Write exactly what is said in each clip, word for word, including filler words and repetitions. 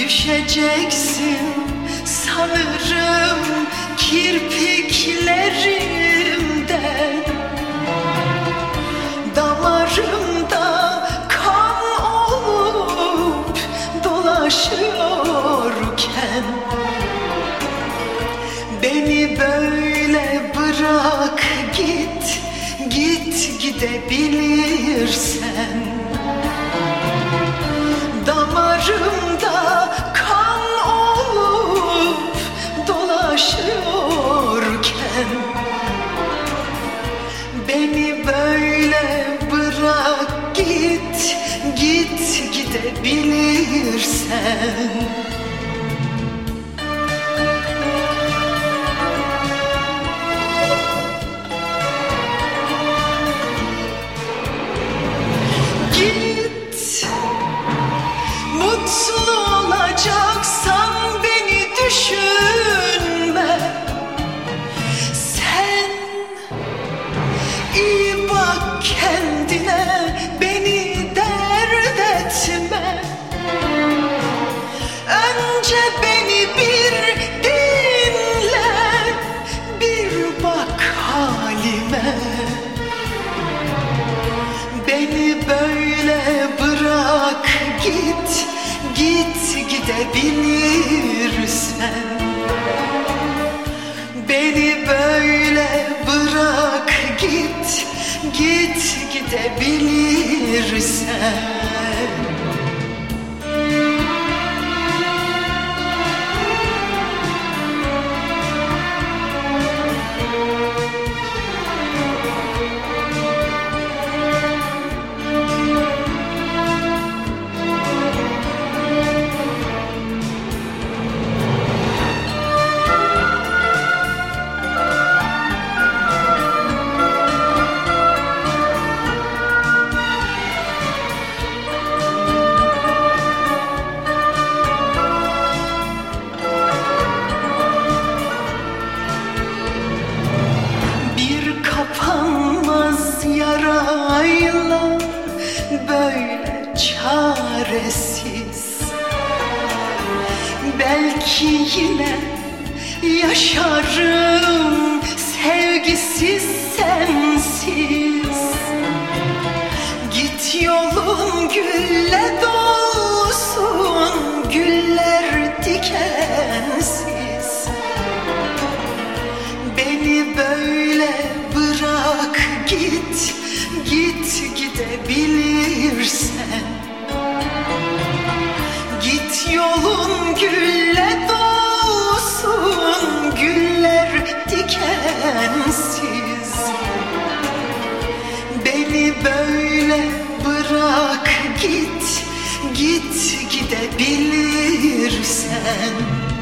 Düşeceksin sanırım kirpiklerimden, damarımda kan olup dolaşıyorken, beni böyle bırak git, git gidebilirsen. Damarımda kan olup dolaşıyorken, beni böyle bırak git, git gidebilirsen. Git, mutlu olacaksan beni düşünme. Sen iyi bak kendine, beni dert etme. Önce beni bir dinle, bir bak halime. Beni böyle bırak git, git gidebilirsen. Beni böyle bırak git, git gidebilirsen. Yarayla böyle çaresiz, belki yine yaşarım sevgisiz sensiz. Git yolun gülle dolsun, güller dikensiz. Beni böyle bırak git, git gidebilirsen. Git yolun gülle dolsun, güller dikensiz. Beni böyle bırak git, git gidebilirsen.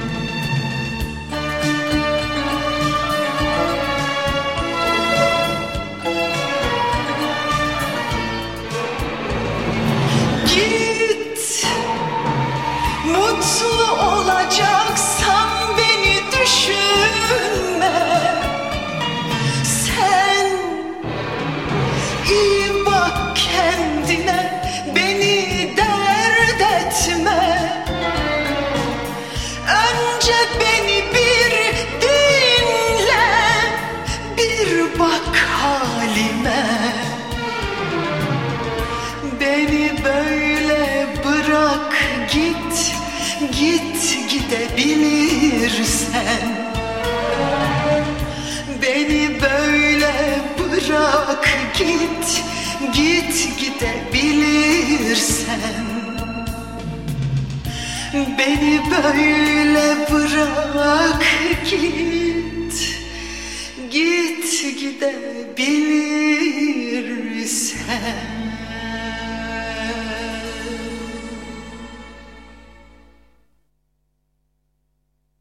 Mutlu olacaksan beni düşünme. Sen iyi bak kendine, beni dert etme. Önce beni bir dinle, bir bak halime. Beni böyle bırak git, git gidebilirsen. Beni böyle bırak git, git gidebilirsen. Beni böyle bırak git, git gidebilirsen.